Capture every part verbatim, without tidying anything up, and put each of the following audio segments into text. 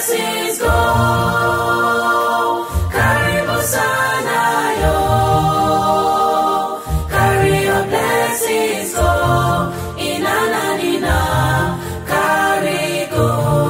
blessings go. Karibu sana yo. Carry your blessings go. Inana nina. Carry go.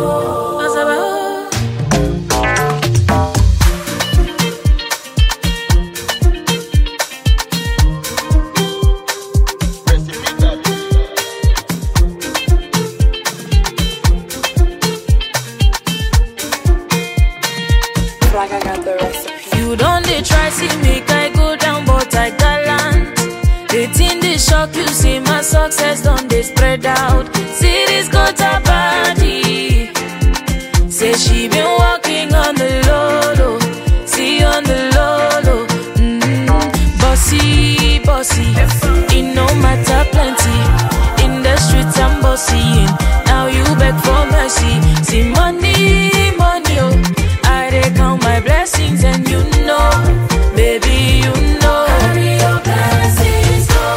I got the recipe. You don't dey try see make I go down, but I gallant. The thing they shock you, see my success don't they spread out. See this got a body. Say she been walking on the low, low. See on the low, low. Mm-hmm. Bossy, bossy. It no matter plenty. In the streets I'm bossy. Now you beg for mercy. See money, money, oh. I dey count my blessings and you know, baby, you know. Carry your blessings go.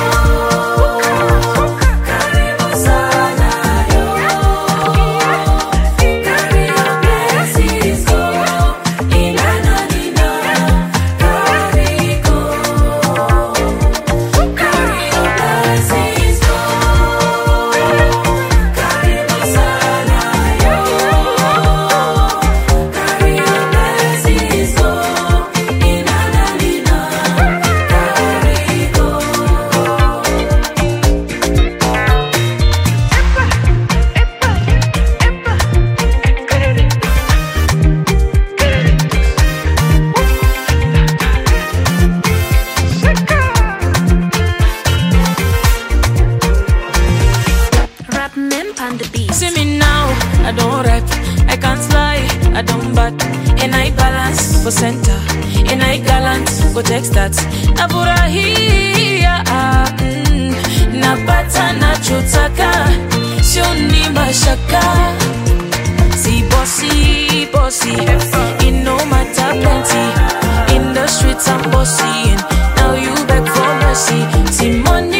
Karibu sana yo. Carry your blessings go. Inana nina. Carry go. Carry your blessings go. Karibu sana yo. Carry your blessings go. Inana nina. Carry go. Rap men pan the beat. See me now, I don't rap, I can't lie, I don't back. And I balance for center, and I gallant go text that. Na burahia, mm, na bata na chotaka, sioni mashaka. See bossy, bossy, it no matter plenty. In the streets I'm bossy, and now you beg for mercy. See money.